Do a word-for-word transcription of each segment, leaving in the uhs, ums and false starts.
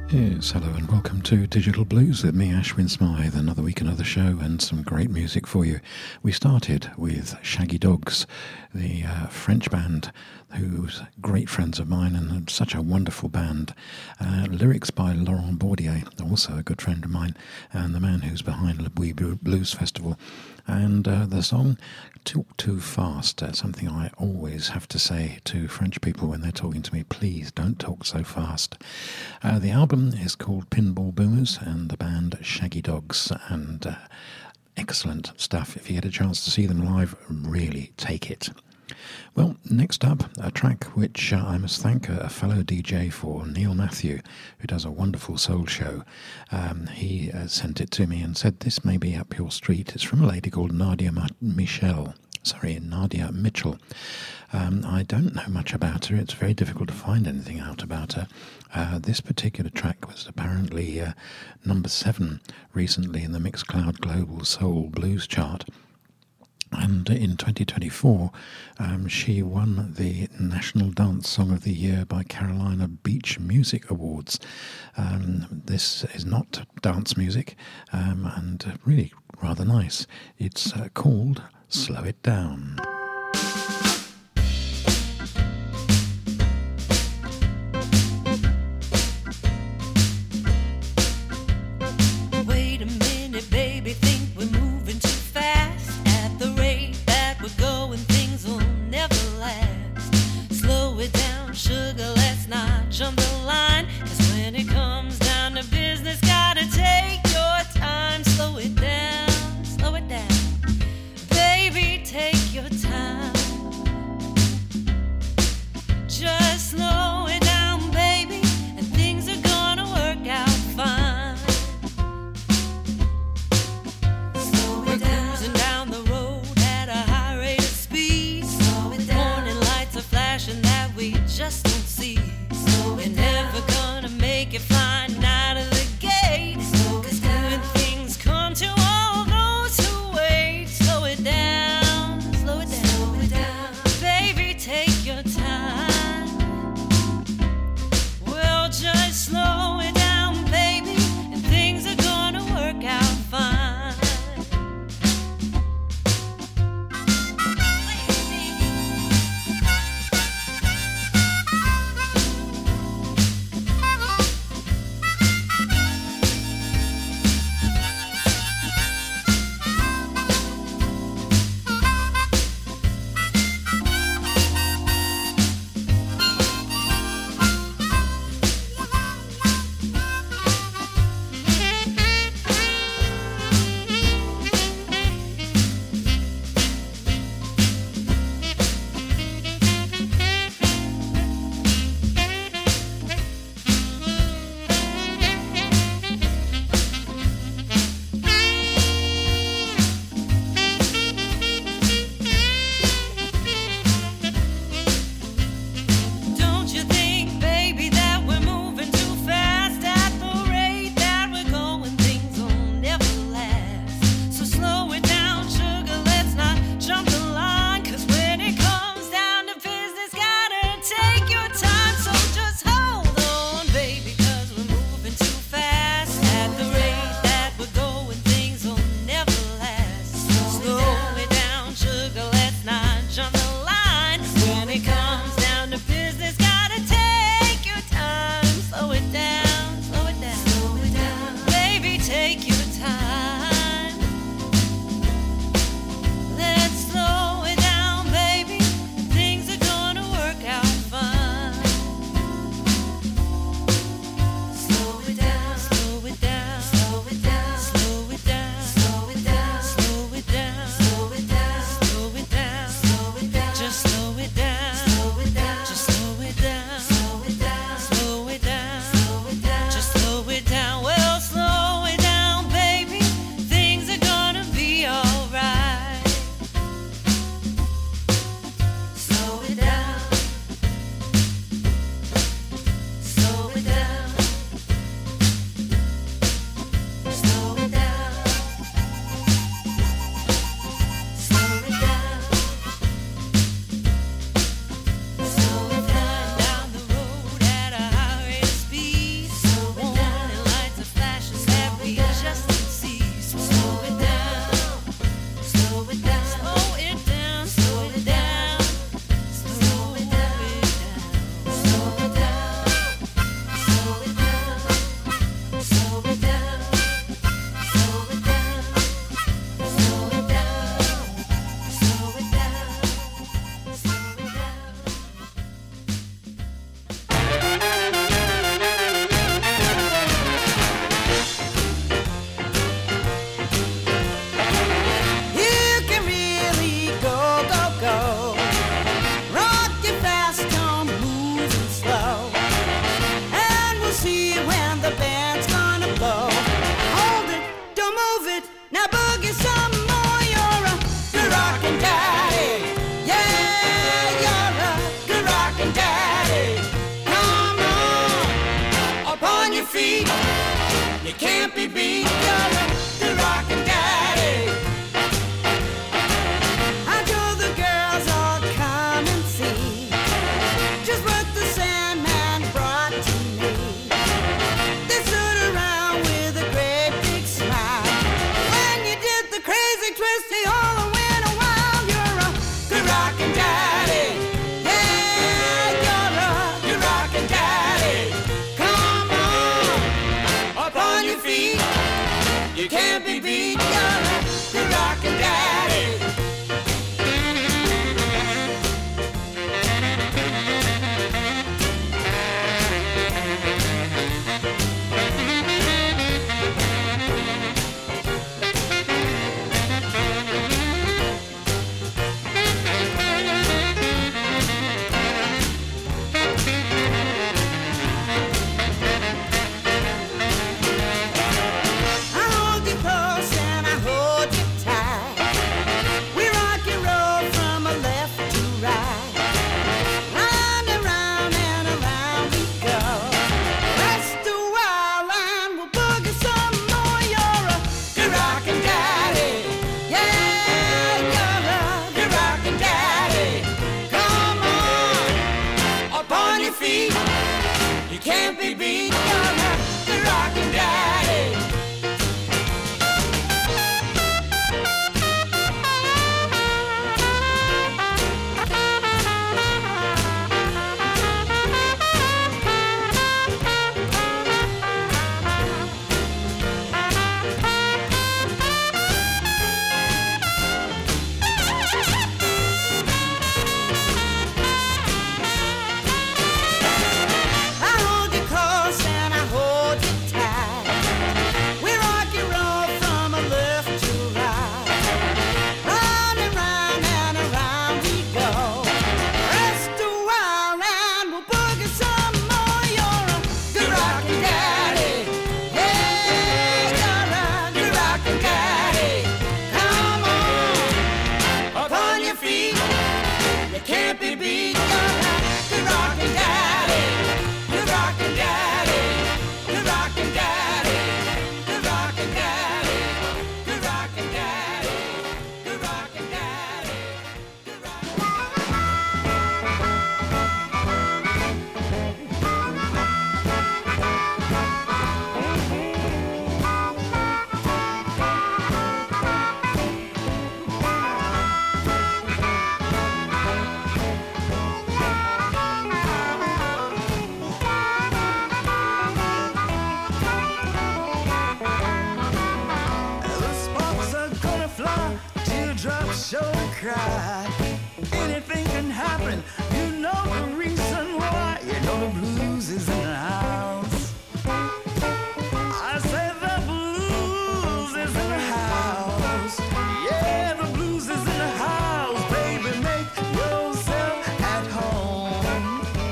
Yes, hello and welcome to Digital Blues with me, Ashwin Smythe. Another week, another show, and some great music for you. We started with Shaggy Dogs, the uh, French band who's great friends of mine and such a wonderful band. Uh, lyrics by Laurent Bordier, also a good friend of mine, and the man who's behind Le Bouy Blues Festival. And uh, the song Talk Too Fast, uh, something I always have to say to French people when they're talking to me, please don't talk so fast. Uh, the album is called Pinball Boomers and the band Shaggy Dogs, and uh, excellent stuff. If you get a chance to see them live, really take it. Well, next up, a track which uh, I must thank a, a fellow D J for, Neil Matthew, who does a wonderful soul show. Um, he uh, sent it to me and said, this may be up your street. It's from a lady called Nadia Ma- Michel. Sorry, Nadia Mitchell. Um, I don't know much about her. It's very difficult to find anything out about her. Uh, this particular track was apparently uh, number seven recently in the Mixcloud Global Soul Blues chart. And in twenty twenty-four, um, she won the National Dance Song of the Year by Carolina Beach Music Awards. Um, this is not dance music, um, and really rather nice. It's uh, called Slow It Down. You can't be beat, you're the rockin' daddy. I know the girls all come and see just what the Sandman brought to me. They stood around with a great big smile. When you did the crazy twist, they all went wild. You're a good rockin' daddy. Yeah, you're a good rockin' daddy. Come on, up on your feet. You can't be beat. You're a good rockin' daddy. I hold you close and I hold you tight. We rock and roll from a left to right. Round and round and around we go. Rest a while and we'll boogie some more. You're a good rockin' daddy. Yeah, you're a good rockin' daddy. Come on, up on your feet. You can't be beat. You're a good rockin' daddy. I hold you close and I hold you tight. We rock and roll from a left to right. Round and round and around we go. Rest a while and we'll boogie some more. You're a good rockin' daddy. Yeah, you're a good rockin' daddy. Come on, up on your feet. You can't be beat. You're a good rockin' daddy. Good rockin' daddy. Good rockin' daddy. Good rockin' daddy. Good rockin' daddy. Good rockin' daddy. Good rockin' The sparks are gonna fly, teardrops show cry. Anything can happen, you know the reason why. You know the blues is in the house. I say the blues is in the house. Yeah, the blues is in the house. Baby, make yourself at home.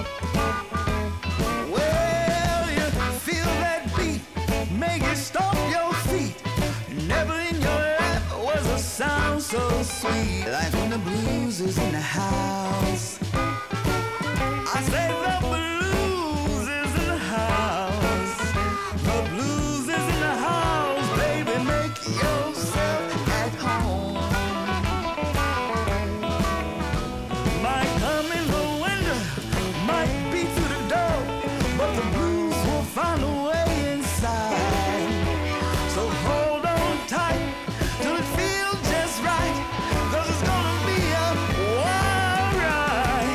Well, you feel that beat, make it stomp your feet. Never in your life was a sound so sweet like when the blues is in the house. I say the blues is in the house. The blues is in the house. Baby, make yourself at home. Might come in the window, might be through the door, but the blues will find a way inside. So hold on tight till it feels just right, 'cause it's gonna be a wild ride.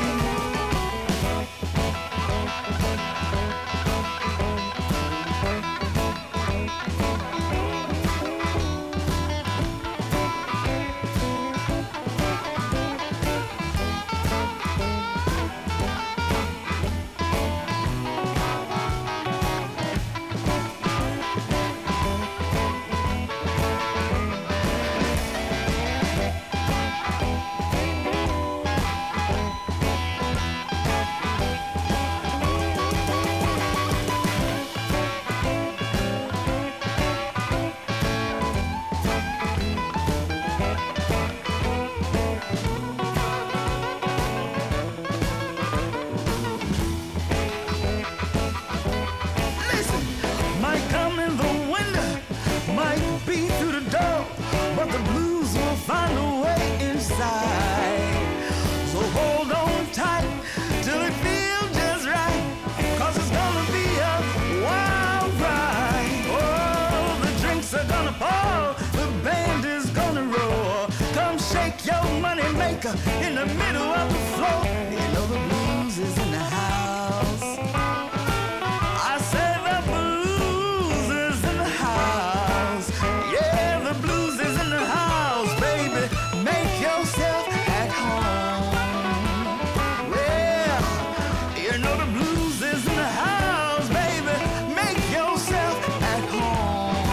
in the middle of the floor. You know the blues is in the house. I say the blues is in the house. Yeah, the blues is in the house, baby. Make yourself at home. Well, you know the blues is in the house, baby. Make yourself at home.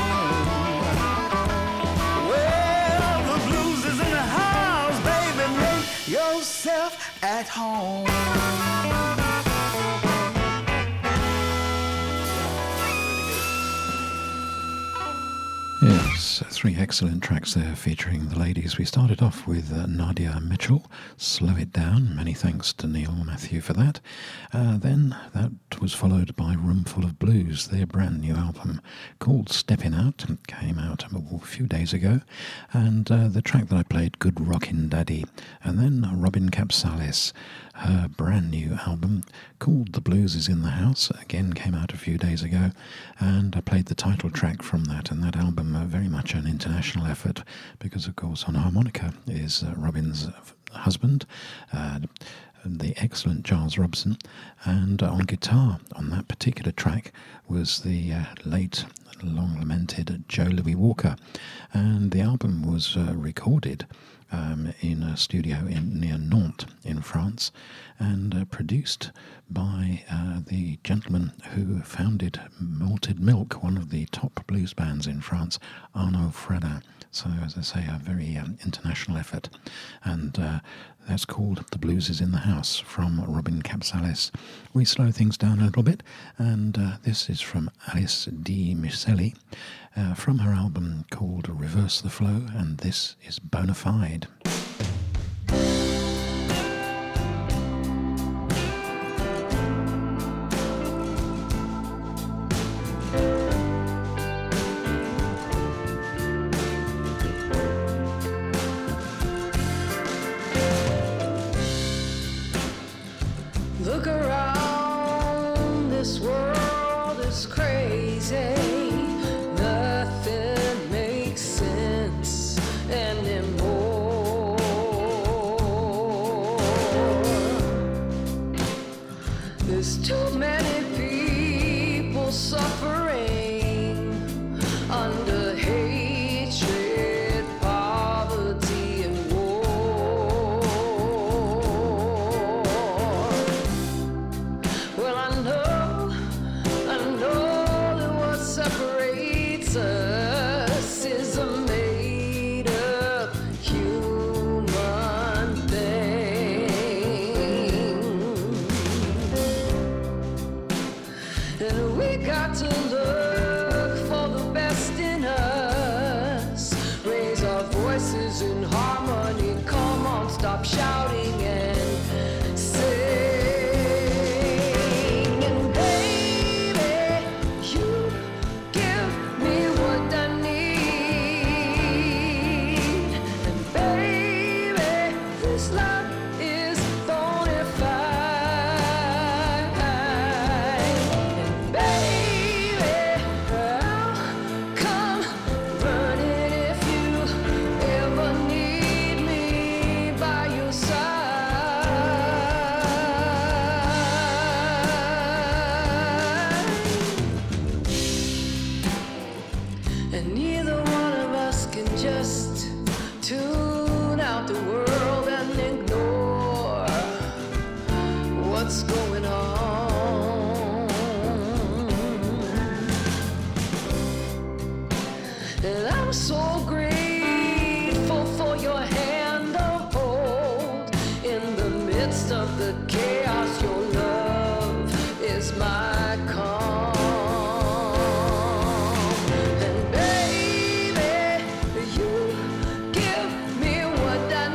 Well, the blues is in the house, baby. Make yourself at home. Yes, three excellent tracks there featuring the ladies. We started off with uh, Nadia Mitchell, Slow It Down. Many thanks to Neil Matthew for that. Uh, then that was followed by Roomful of Blues, their brand new album called Steppin' Out. It came out a few days ago. And uh, the track that I played, Good Rockin' Daddy. And then Robin Capsalis, her brand new album called The Blues Is in the House, again came out a few days ago, and I played the title track from that, and that album uh, very much an international effort because of course on harmonica is uh, Robin's husband, uh, the excellent Giles Robson, and uh, on guitar on that particular track was the uh, late long lamented Joe Louis Walker, and the album was uh, recorded Um, in a studio in, near Nantes in France, and uh, produced by uh, the gentleman who founded Malted Milk, one of the top blues bands in France, Arnaud Fradin. So, as I say, a very um, international effort, and uh, that's called The Blues Is in the House from Robin Capsalis. We slow things down a little bit, and uh, this is from Alice Di Miceli, uh, from her album called Reverse the Flow, and this is Bonafide. Look around, this world is crazy. Nothing makes sense anymore. There's too many people suffering under hatred, poverty, and war. Well, I know, I know that what separates us is a made-up human thing. And we got to look for the best in us. Raise our voices in harmony. Come on, stop shouting and sing. And baby, you give me what I need. And baby, this love is bona fide. And baby, I'll come running if you ever need me by your side. And neither one of us can just tune out the world and ignore what's going on. And I'm so grateful for your hand of hold in the midst of the chaos. Your love is my calm. And baby, you give me what I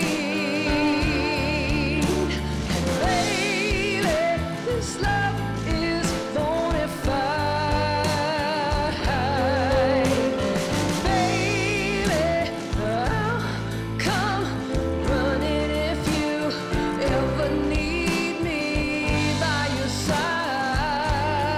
need. And baby, this love is bona fide. Baby, I'll come running if you ever need me by your side.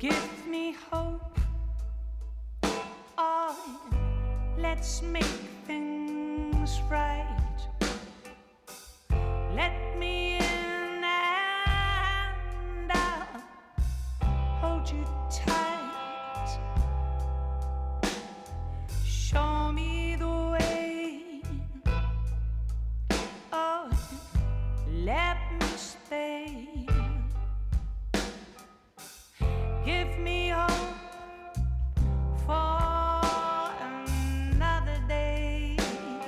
Give me hope. Oh, let's make things right. Let me in and I'll hold you tight. Show me the way. Oh, let me stay. Give me hope for another day.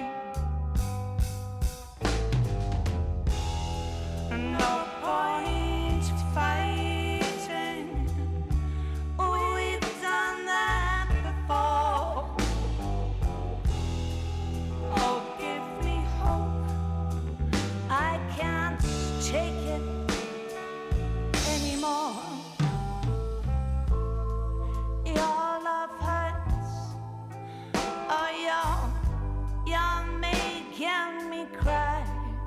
No point fighting. We've done that before. Oh, give me hope. I can't take it anymore. Your love hurts. Oh, you're, you're making me cry.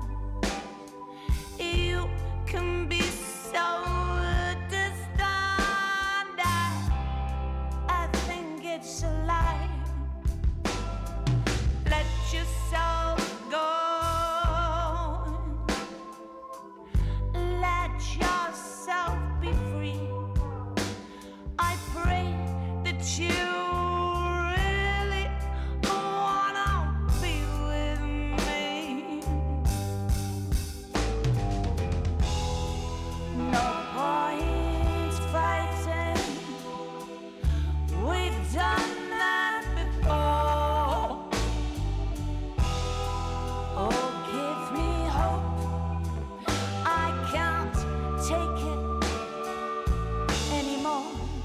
You can be so distant. I, I think it's a lie. Let yourself go. Let yourself be free. I pray that you really wanna be with me. No point fighting. We've done that before. Oh, give me hope. I can't take it anymore.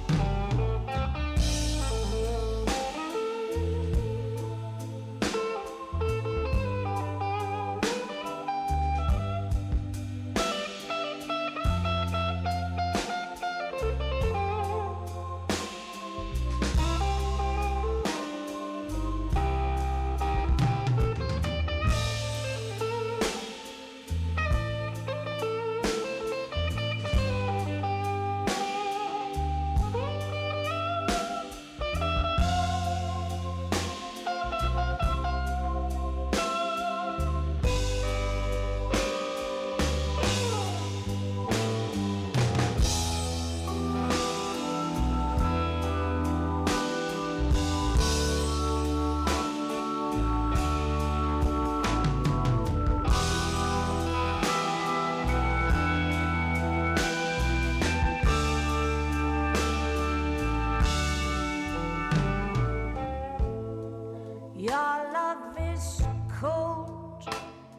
Your love is cold.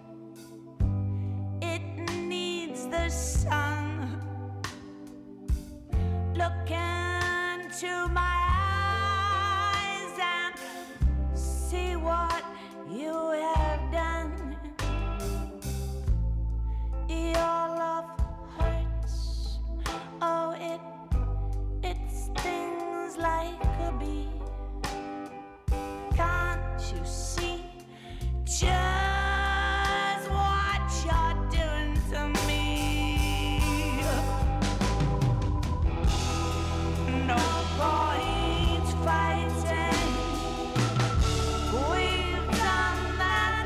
It needs the sun. Look into my eyes and see what you have done. Your love hurts. Oh, it it stings like a bee. Can't you see just what you're doing to me? No point fighting. We've done that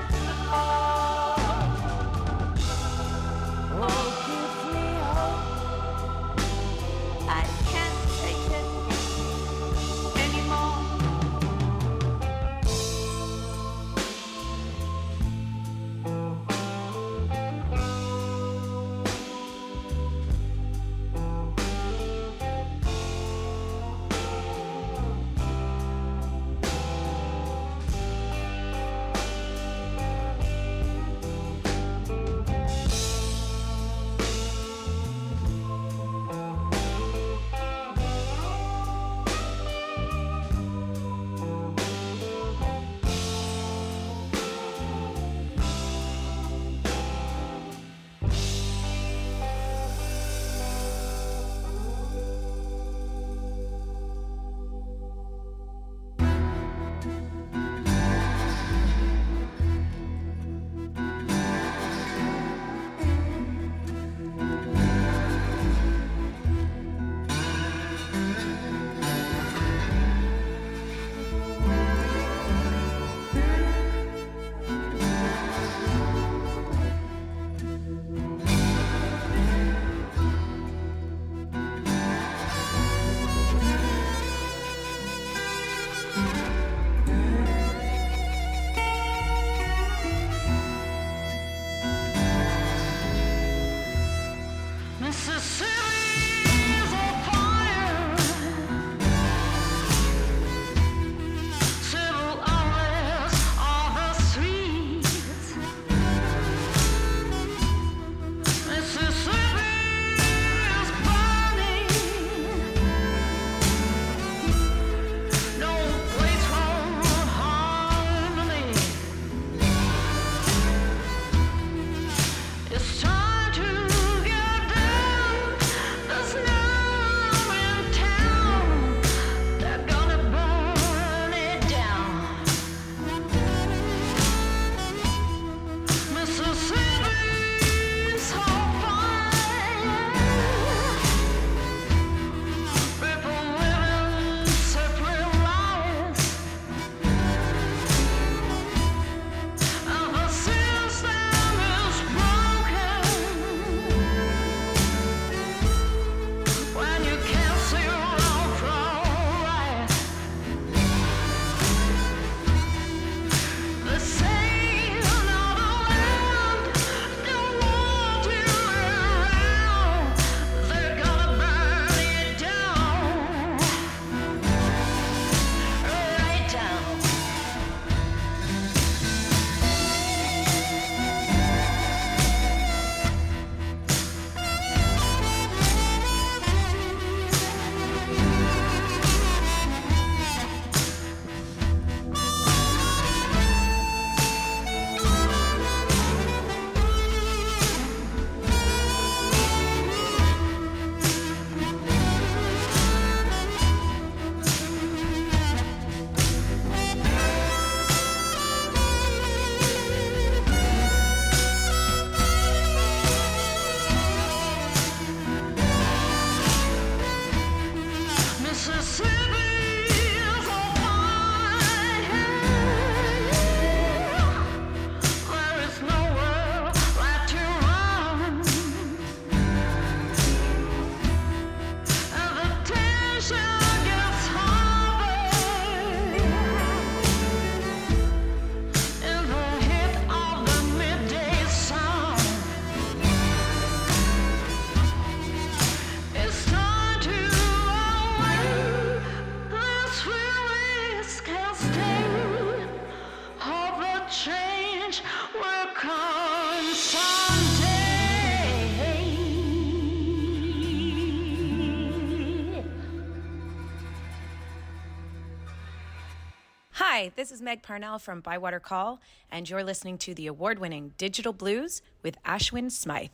Hi, this is Meg Parnell from Bywater Call, and you're listening to the award-winning Digital Blues with Ashwin Smythe.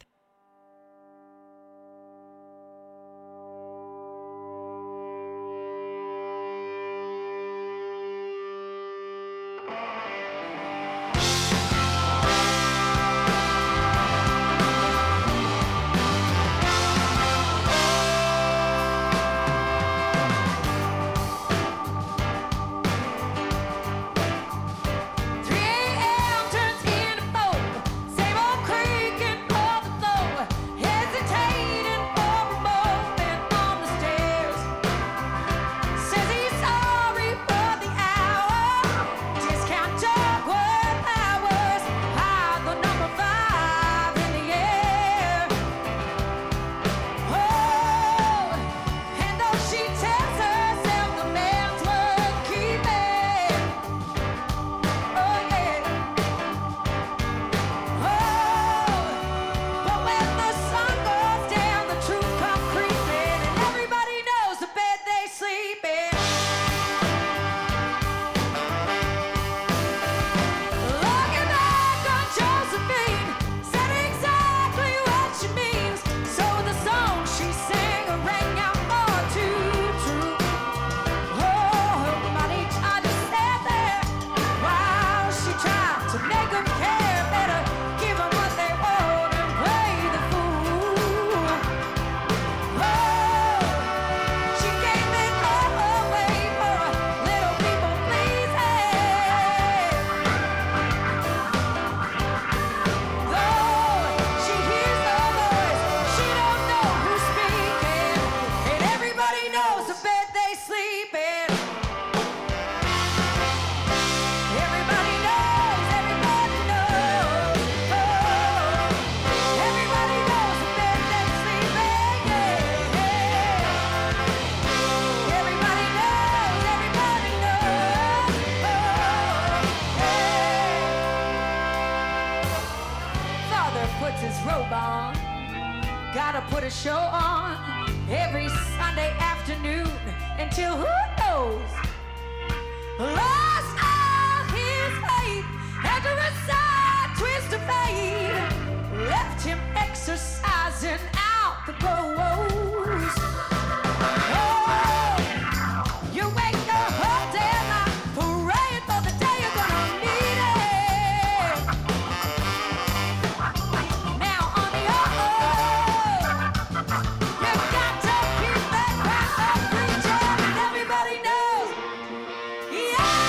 Yeah!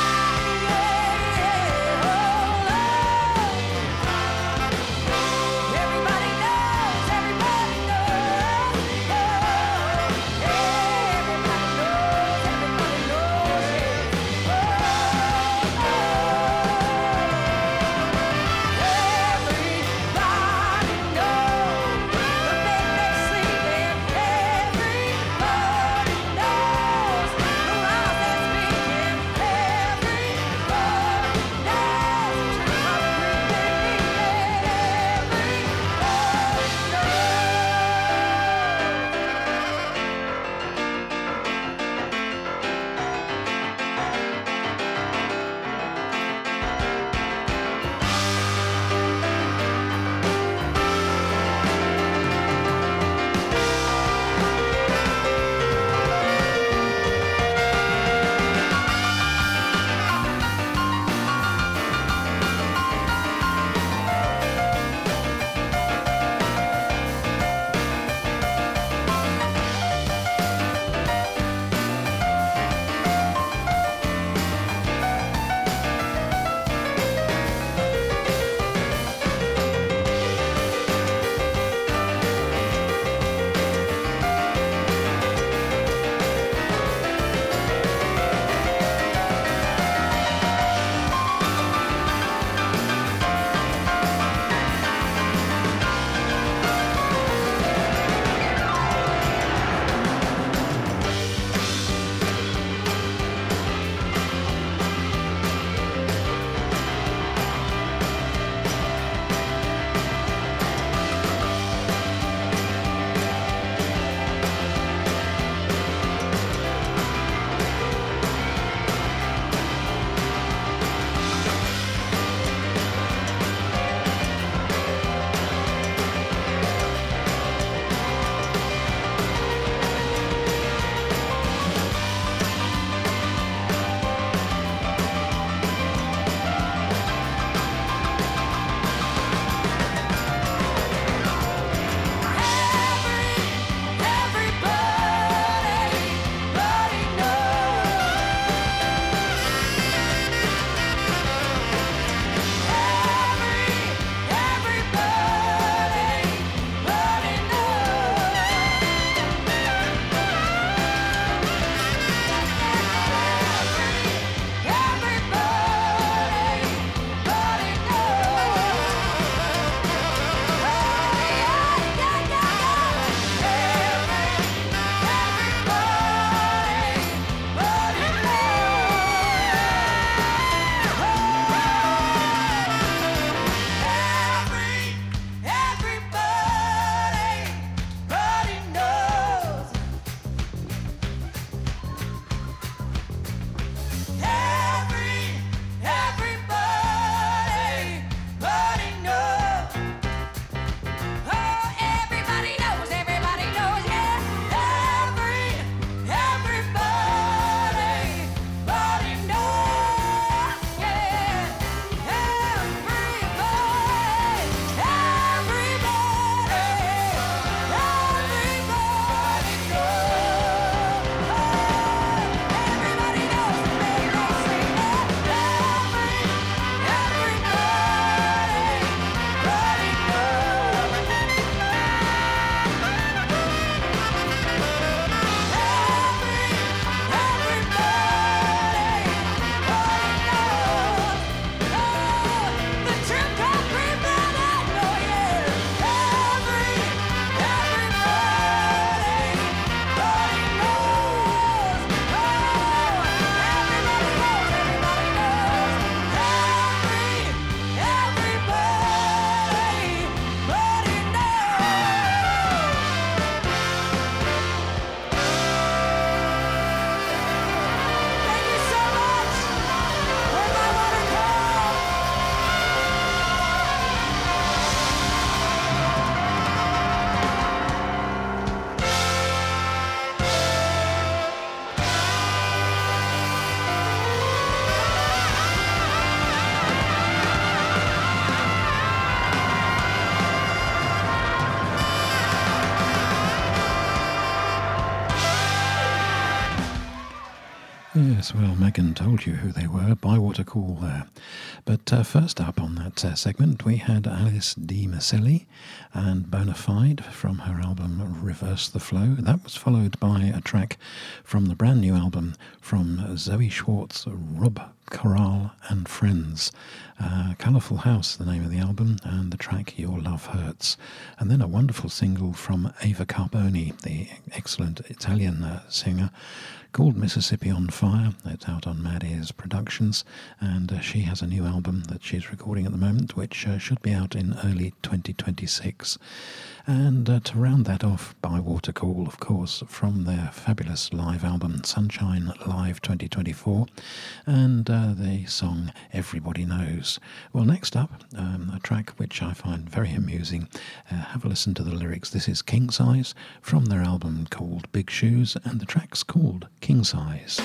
Yes, well, Megan told you who they were, Bywater Call there. But uh, first up on that uh, segment, we had Alice Di Maselli and Bonafide from her album Reverse the Flow. That was followed by a track from the brand new album from Zoe Schwartz, Rob Corral and Friends. Uh, Colourful House, the name of the album, and the track Your Love Hurts. And then a wonderful single from Ava Carboni, the excellent Italian uh, singer, called Mississippi on Fire. It's out on Mad Ears Productions, and uh, she has a new album that she's recording at the moment, which uh, should be out in early twenty twenty-six. And uh, to round that off, Bywater Call, of course, from their fabulous live album Sunshine Live twenty twenty-four, and uh, the song Everybody Knows. Well, next up, um, a track which I find very amusing. Uh, have a listen to the lyrics. This is King Size from their album called Big Shoes, and the track's called King Size.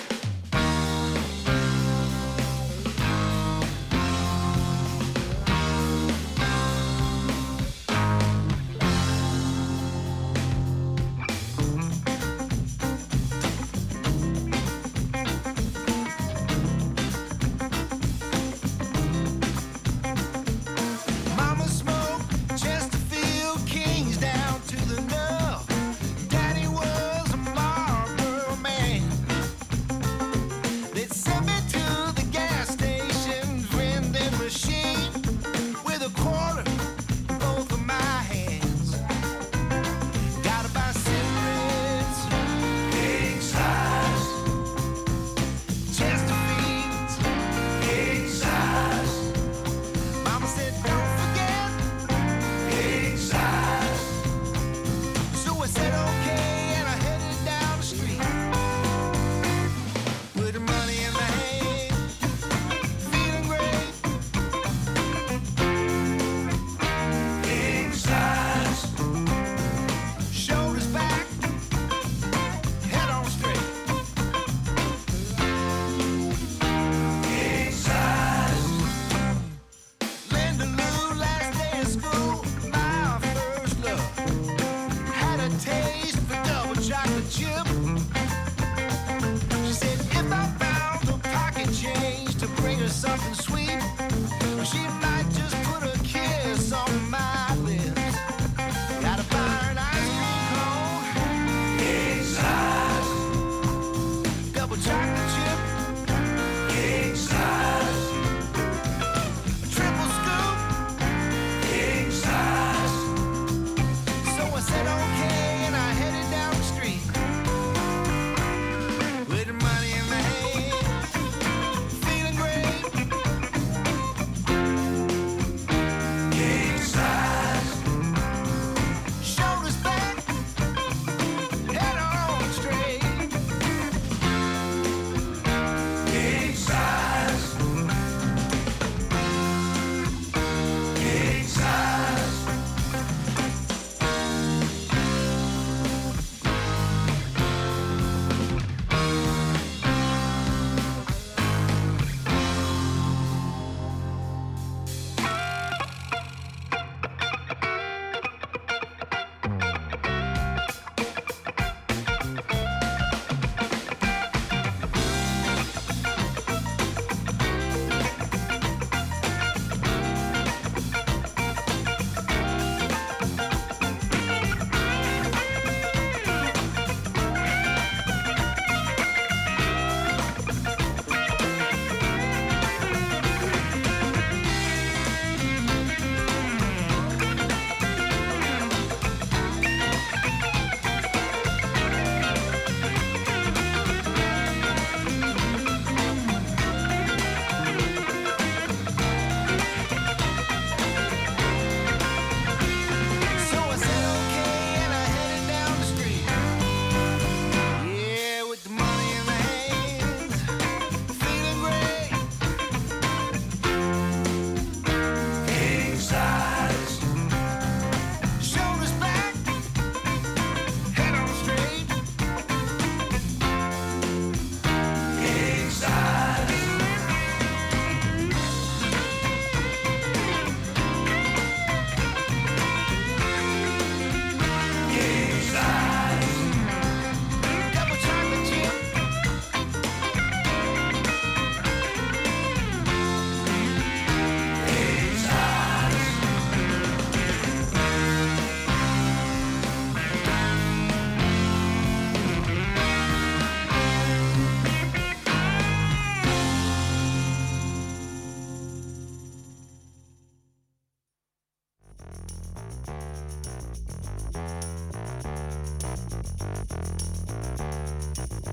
Mama smoked Chesterfield Kings down to the nub. Daddy was a Marlboro man. They'd send me to the gas station vending machine with a quarter in both of my hands. Gotta buy cigarettes, king size. Chesterfields, king size. Mama said, don't forget, king size. So I said, okay, and I headed down the street. With the money in my hand, feeling great. King size. Shoulders back, head on straight. King size. Linda Lou, last day of school, my first love. Had a taste for double chocolate chip. She said if I found a pocket change to bring her something sweet, she might just put a kiss on my lips. Gotta buy her an ice cream cone, king size. Double chocolate chip, king size. Triple scoop, king size. So I said okay, and I headed down the street.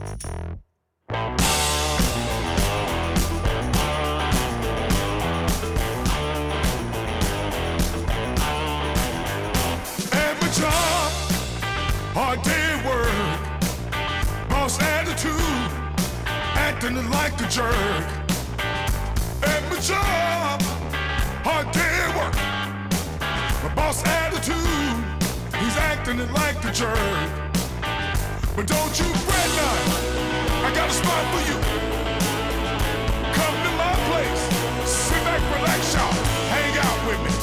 At my job, hard day at work, boss attitude, acting like a jerk. At my job, hard day at work, my boss attitude, he's acting like a jerk. But don't you fret none, I got a spot for you. Come to my place, sit back, relax, y'all, hang out with me.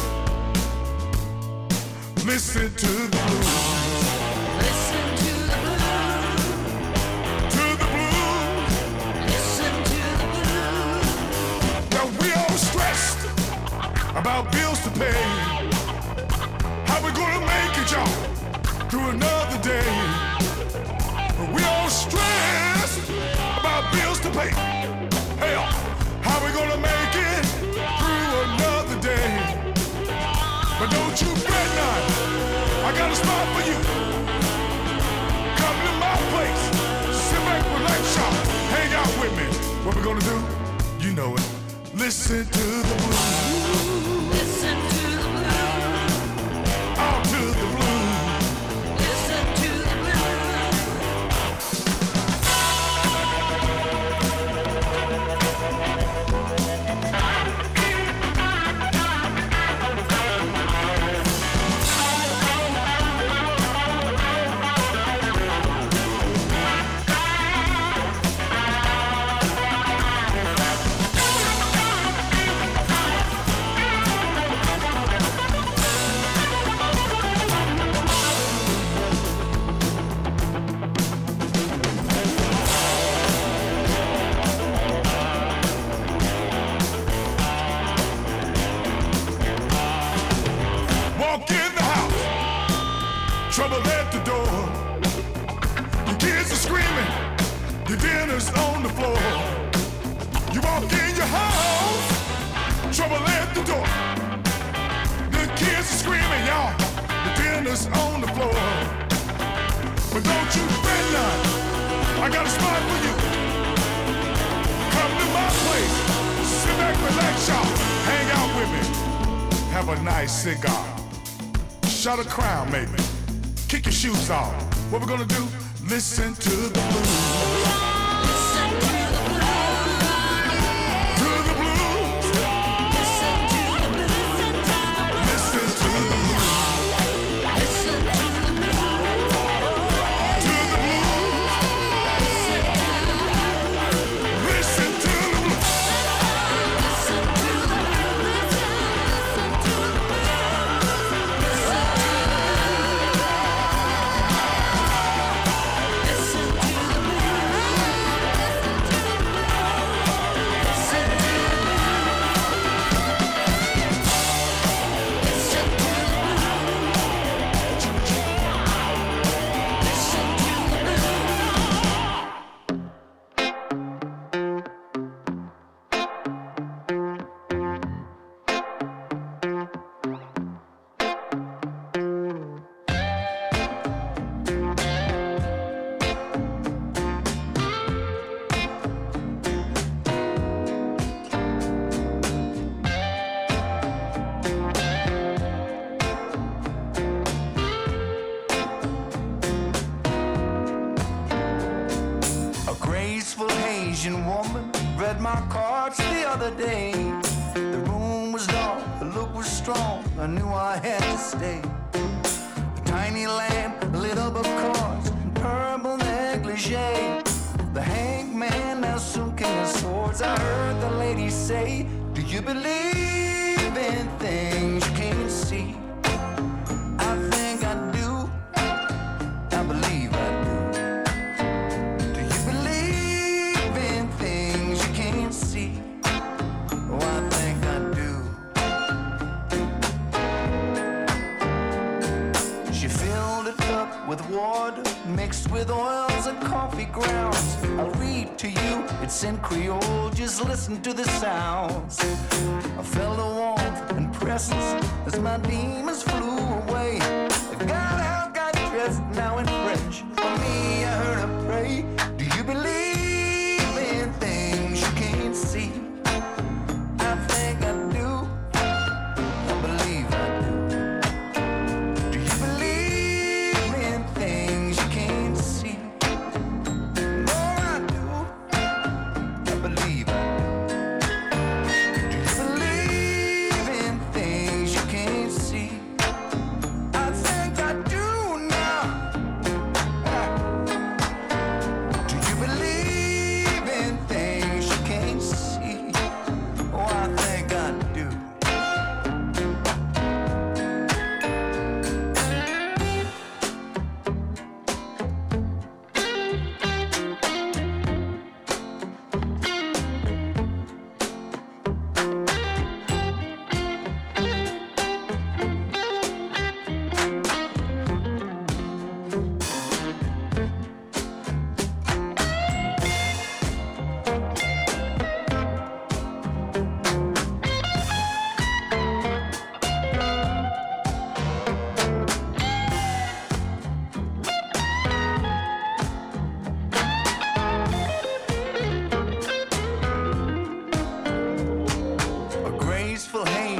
Listen to the blues. Listen to the blues. To the blues. Listen to the blues. Now we all stressed about bills to pay. How we gonna make it, y'all, through another day? We all stressed about bills to pay. Hell, how we gonna make it through another day? But don't you fret none, I got a spot for you. Come to my place, sit back, relax, y'all, hang out with me. What we gonna do? You know it. Listen to the blues. Listen to the blues. Out to the blues. Listen to the blues. Walk in the house, trouble at the door. Your kids are screaming, your dinner's on the floor. You walk in your house, trouble at the door. The kids are screaming, y'all, the dinner's on the floor. But don't you fret none, I got a spot for you. Come to my place, sit back, relax, y'all, hang out with me. Have a nice cigar. Shut a crown, maybe. Kick your shoes off. What we gonna do? Listen to the blues. Listen to the blues. To the blues. Listen to the blues. Listen to the blues. Listen to the blues. To the blues. Listen to the blues. Listen to the Asian woman read my cards the other day. The room was dark, the look was strong, I knew I had to stay. A tiny lamp lit up of cards and purple negligee. The hangman now soon king of swords, I heard the lady say, do you believe in things you can't see? I think I do, I believe I do. Do you believe in things you can't see? Oh, I think I do. She filled a cup with water mixed with oils and coffee grounds. I'll read to you, it's in Creole, just listen to the sounds. I felt a warmth and presence as my demons flew away. I got out, got dressed, now in French. For me, I heard her pray. Do you believe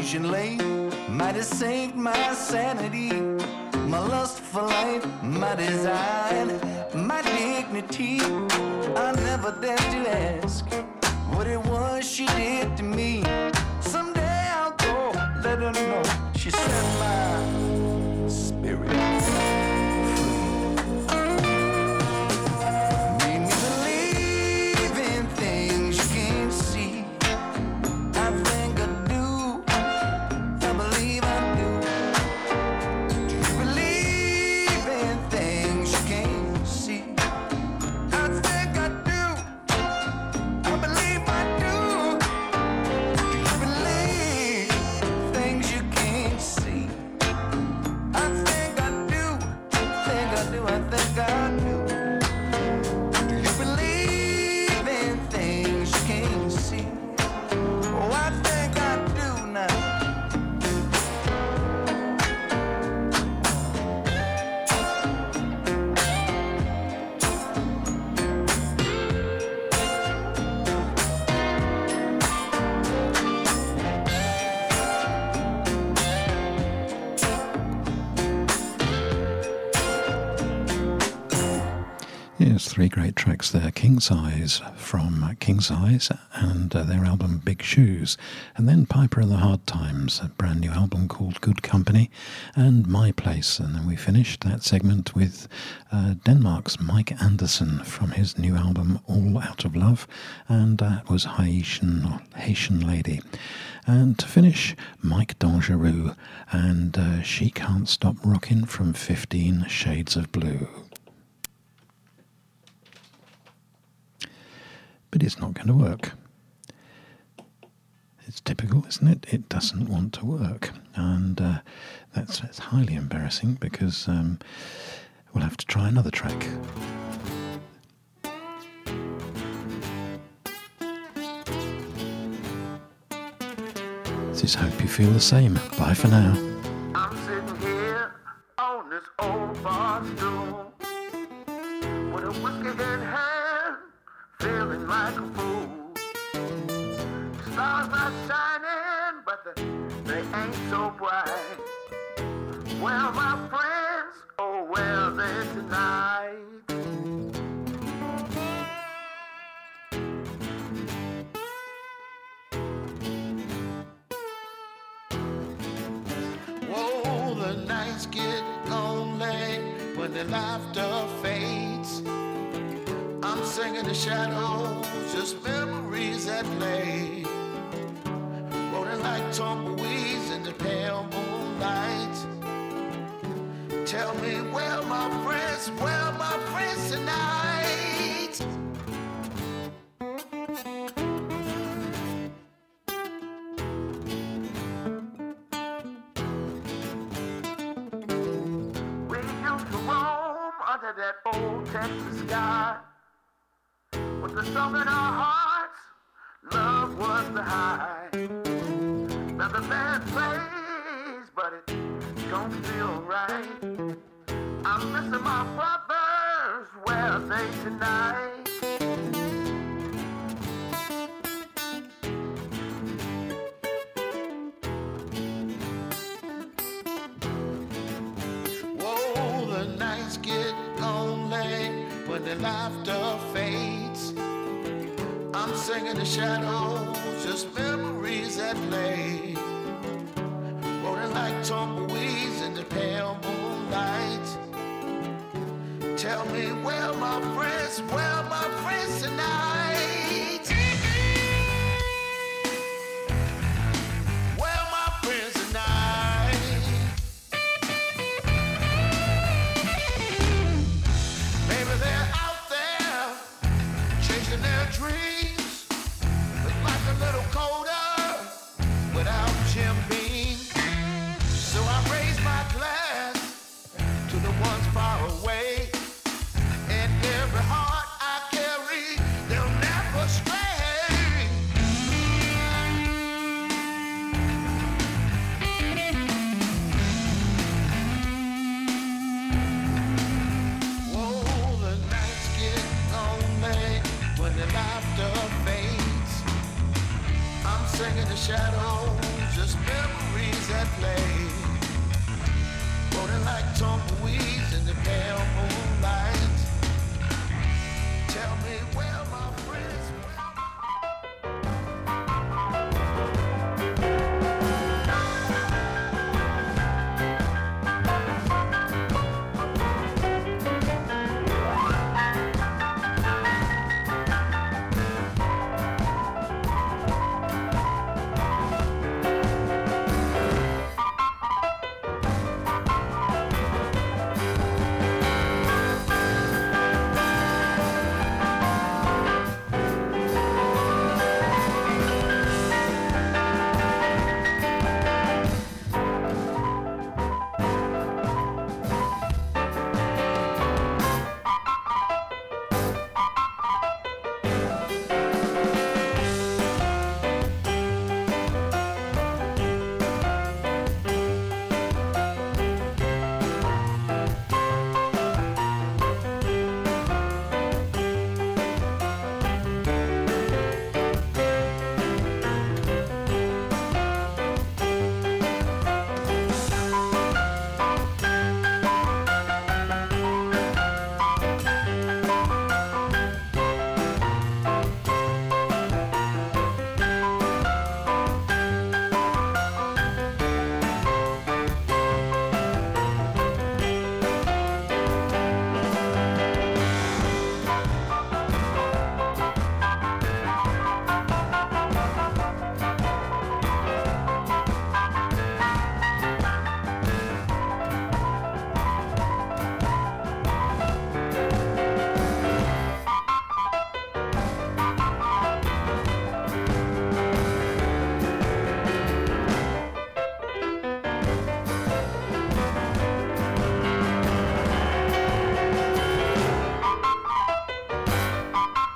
ocean lake might have saved my sanity, my lust for life, my desire, my dignity. I never dared to ask what it was she did to me. Someday I'll go let her know she set my spirit free. Made me believe in things you can't see. I think I do, I believe I do. Do you believe in things you can't see? I think I do, I believe I do. Do you believe things you can't see? I think I do, think I do, I think I do. Do you believe in things you can't see? Oh, I think I do now. Yes, three great tracks there. King Size from King Size and uh, their album Big Shoes. And then Piper and the Hard Times, a brand new album called Good Company, and My Place. And then we finished that segment with uh, Denmark's Mike Anderson from his new album All Out of Love, and that was Haitian, or Haitian Lady. And to finish, Mike Dangereux and uh, She Can't Stop Rockin' from fifteen Shades of Blue. But it's not going to work. It's typical, isn't it? It doesn't want to work. And uh, that's, that's highly embarrassing because um, we'll have to try another track. This is Hope You Feel the Same. Bye for now. I'm sitting here on this old bar stool with a whiskey in hand, feeling like a fool. Stars are shining, but they, they ain't so bright. Where are my friends? Oh, where are they tonight? Whoa, the nights get lonely when the laughter fades. I'm singing the shadows, just memories that play. Rolling like tumbleweeds in the pale moonlight. Tell me where my friends, where my friends tonight? We used to roam under that old Texas sky. With the song in our hearts, love was the high. Now the band plays, but it don't feel right. I'm missing my brothers, where are they tonight? Whoa, the nights get lonely when the laughter fades. I'm singing the shadows, just memories that play. Rolling like tumbleweeds in the pale moonlight. Tell me where my friends, where my friends tonight? Where my friends tonight? Maybe they're out there chasing their dreams. Look like a little colder without Jim Beam. So I raise my glass to the ones far away. In every heart I carry, they'll never stray. Whoa, the nights get lonely when the laughter fades. I'm singing the shadows, just memories at play. Floating like tumbleweeds in the pale moon.